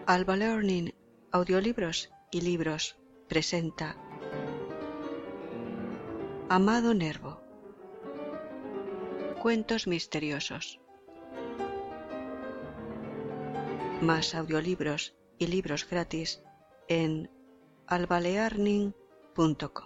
Alba Learning, Audiolibros y Libros presenta Amado Nervo. Cuentos misteriosos. Más audiolibros y libros gratis en albalearning.com.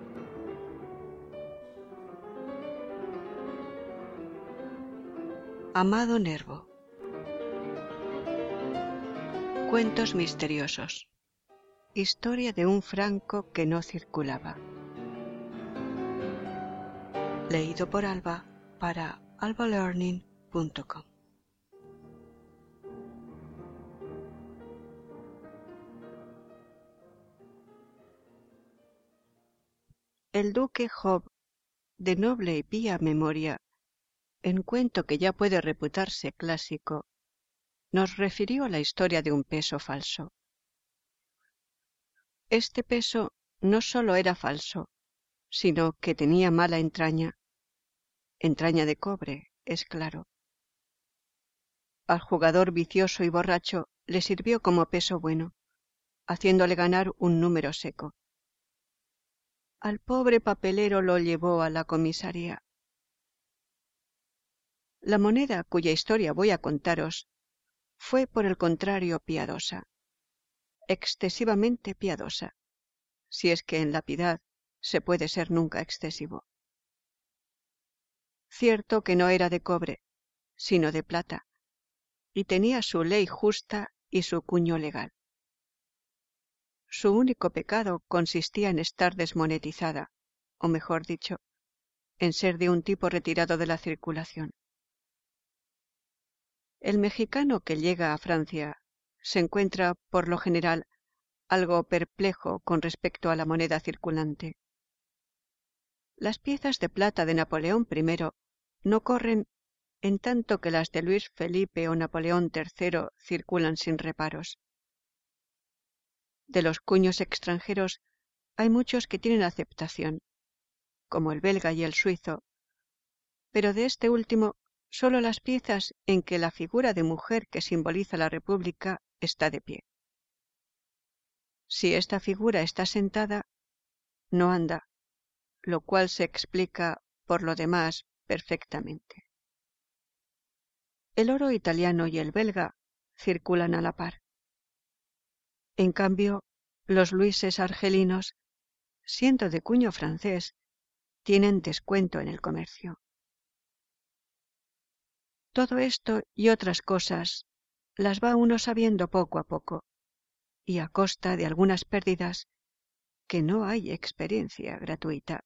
Amado Nervo. Cuentos misteriosos. Historia de un franco que no circulaba. Leído por Alba para albalearning.com. El duque Job, de noble y pía memoria, en cuento que ya puede reputarse clásico, nos refirió la historia de un peso falso. Este peso no sólo era falso, sino que tenía mala entraña de cobre, es claro. Al jugador vicioso y borracho le sirvió como peso bueno, haciéndole ganar un número seco. Al pobre papelero lo llevó a la comisaría. La moneda cuya historia voy a contaros fue, por el contrario, piadosa, excesivamente piadosa, si es que en la piedad se puede ser nunca excesivo. Cierto que no era de cobre, sino de plata, y tenía su ley justa y su cuño legal. Su único pecado consistía en estar desmonetizada, o mejor dicho, en ser de un tipo retirado de la circulación. El mexicano que llega a Francia se encuentra, por lo general, algo perplejo con respecto a la moneda circulante. Las piezas de plata de Napoleón I no corren, en tanto que las de Luis Felipe o Napoleón III circulan sin reparos. De los cuños extranjeros hay muchos que tienen aceptación, como el belga y el suizo, pero de este último solo las piezas en que la figura de mujer que simboliza la República está de pie. Si esta figura está sentada, no anda, lo cual se explica por lo demás perfectamente. El oro italiano y el belga circulan a la par. En cambio, los luises argelinos, siendo de cuño francés, tienen descuento en el comercio. Todo esto y otras cosas las va uno sabiendo poco a poco, y a costa de algunas pérdidas que no hay experiencia gratuita.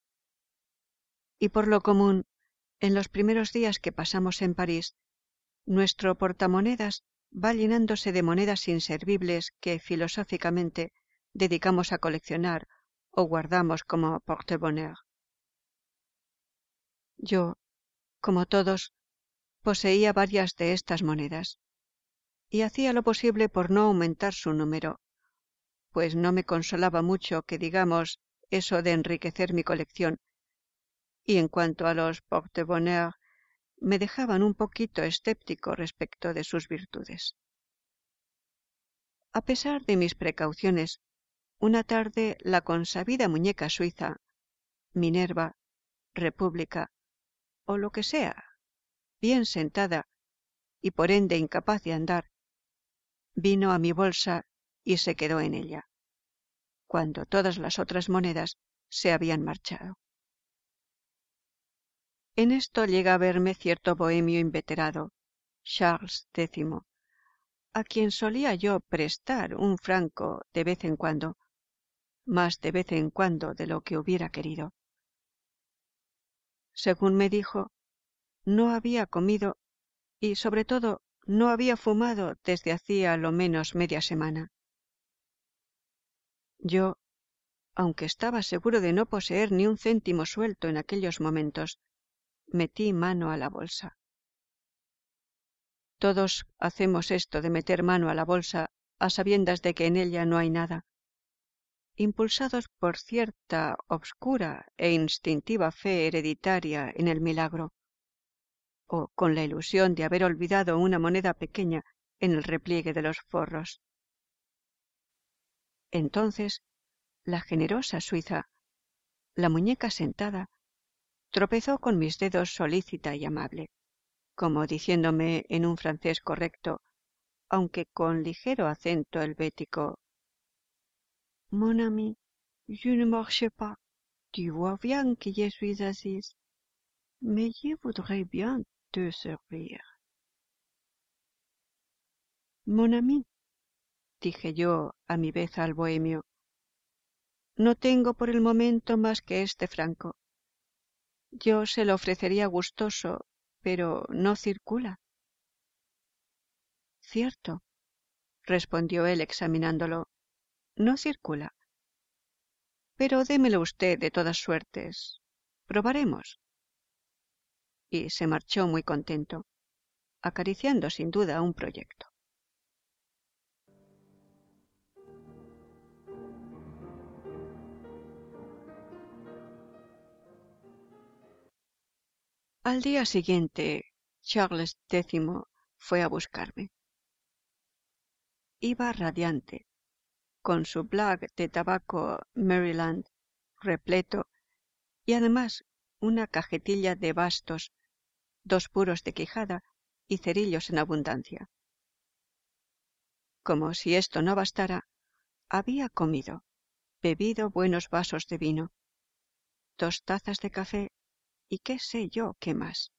Y por lo común, en los primeros días que pasamos en París, nuestro portamonedas va llenándose de monedas inservibles que filosóficamente dedicamos a coleccionar o guardamos como porte-bonheur. Yo, como todos, poseía varias de estas monedas y hacía lo posible por no aumentar su número, pues no me consolaba mucho que digamos eso de enriquecer mi colección, y en cuanto a los porte-bonheur me dejaban un poquito escéptico respecto de sus virtudes. A pesar de mis precauciones, una tarde la consabida muñeca suiza, Minerva, República, o lo que sea, bien sentada y por ende incapaz de andar, vino a mi bolsa y se quedó en ella, cuando todas las otras monedas se habían marchado. En esto llega a verme cierto bohemio inveterado, Charles X, a quien solía yo prestar un franco de vez en cuando, más de vez en cuando de lo que hubiera querido. Según me dijo, no había comido y, sobre todo, no había fumado desde hacía lo menos media semana. Yo, aunque estaba seguro de no poseer ni un céntimo suelto en aquellos momentos, metí mano a la bolsa. Todos hacemos esto de meter mano a la bolsa a sabiendas de que en ella no hay nada, impulsados por cierta obscura e instintiva fe hereditaria en el milagro, o con la ilusión de haber olvidado una moneda pequeña en el repliegue de los forros. Entonces, la generosa suiza, la muñeca sentada, tropezó con mis dedos solícita y amable, como diciéndome en un francés correcto, aunque con ligero acento helvético: «Mon ami, je ne marche pas. Tu vois bien que je suis assise, mais je voudrais bien te servir». «Mon ami», dije yo a mi vez al bohemio, «no tengo por el momento más que este franco. Yo se lo ofrecería gustoso, pero no circula». «Cierto», respondió él examinándolo, «no circula. Pero démelo usted de todas suertes. Probaremos». Y se marchó muy contento, acariciando sin duda un proyecto. Al día siguiente, Charles X fue a buscarme. Iba radiante, con su blag de tabaco Maryland repleto y además una cajetilla de bastos, 2 puros de quijada y cerillos en abundancia. Como si esto no bastara, había comido, bebido buenos vasos de vino, 2 tazas de café y qué sé yo qué más.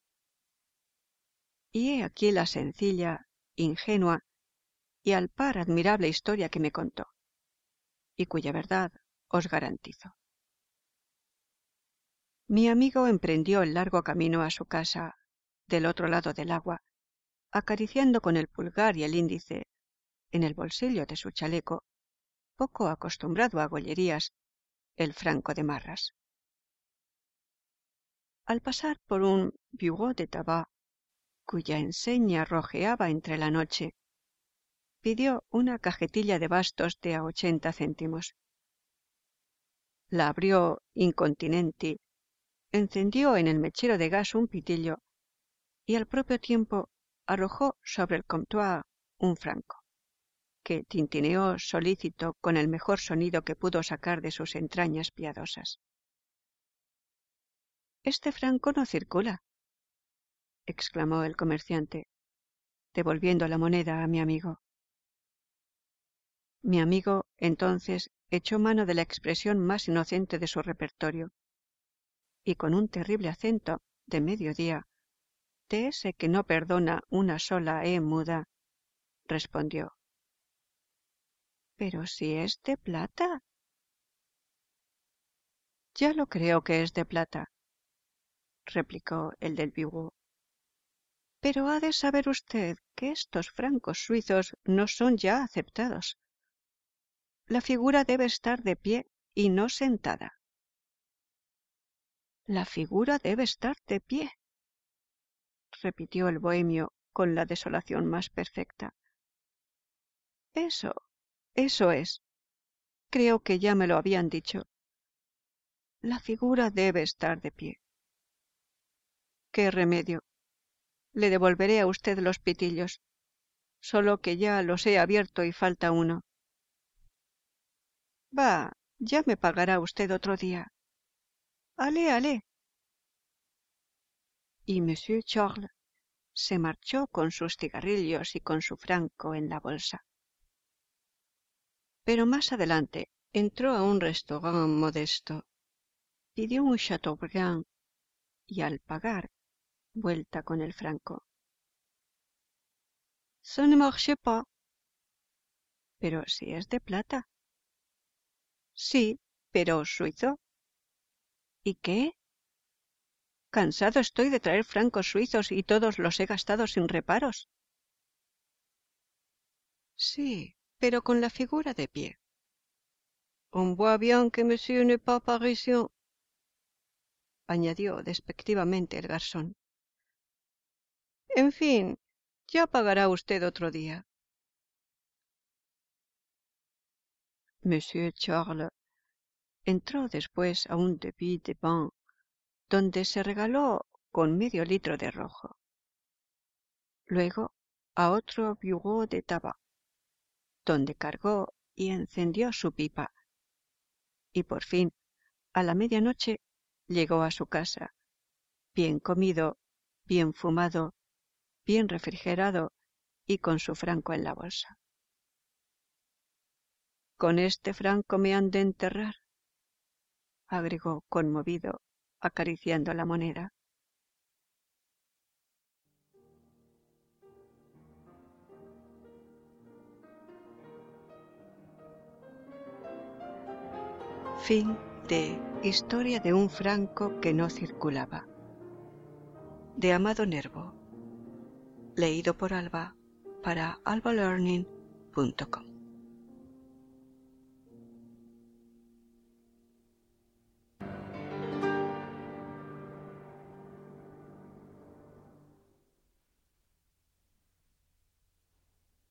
Y he aquí la sencilla, ingenua y al par admirable historia que me contó, y cuya verdad os garantizo. Mi amigo emprendió el largo camino a su casa, del otro lado del agua, acariciando con el pulgar y el índice, en el bolsillo de su chaleco, poco acostumbrado a gollerías, el franco de marras. Al pasar por un bureau de tabac, cuya enseña rojeaba entre la noche, pidió una cajetilla de bastos de a 80 céntimos. La abrió incontinenti, encendió en el mechero de gas un pitillo y al propio tiempo arrojó sobre el comptoir un franco, que tintineó solícito con el mejor sonido que pudo sacar de sus entrañas piadosas. «Este franco no circula», exclamó el comerciante, devolviendo la moneda a mi amigo. Mi amigo entonces echó mano de la expresión más inocente de su repertorio, y con un terrible acento de mediodía, de ese que no perdona una sola muda, respondió: «¿Pero si es de plata?» «Ya lo creo que es de plata», replicó el del bureau. «Pero ha de saber usted que estos francos suizos no son ya aceptados. La figura debe estar de pie y no sentada». «La figura debe estar de pie», repitió el bohemio con la desolación más perfecta. Eso es. Creo que ya me lo habían dicho. La figura debe estar de pie. ¿Qué remedio? Le devolveré a usted los pitillos, solo que ya los he abierto y falta uno. Va, ya me pagará usted otro día. Allez, allez. Y Monsieur Charles se marchó con sus cigarrillos y con su franco en la bolsa. Pero más adelante entró a un restaurant modesto, pidió un Chateaubriand y al pagar, vuelta con el franco. «Ça ne marche pas». «Pero si es de plata». «Sí, pero suizo». «¿Y qué? Cansado estoy de traer francos suizos y todos los he gastado sin reparos». «Sí, pero con la figura de pie». «On voit bien que monsieur n'est pas parisien», añadió despectivamente el garzón. «En fin, ya pagará usted otro día». Monsieur Charles entró después a un débit de vin, donde se regaló con medio litro de rojo. Luego a otro bureau de tabac, donde cargó y encendió su pipa. Y por fin, a la medianoche, llegó a su casa, bien comido, bien fumado, bien refrigerado y con su franco en la bolsa. «Con este franco me han de enterrar», agregó conmovido, acariciando la moneda. Fin de Historia de un franco que no circulaba, de Amado Nervo, leído por Alba para albalearning.com.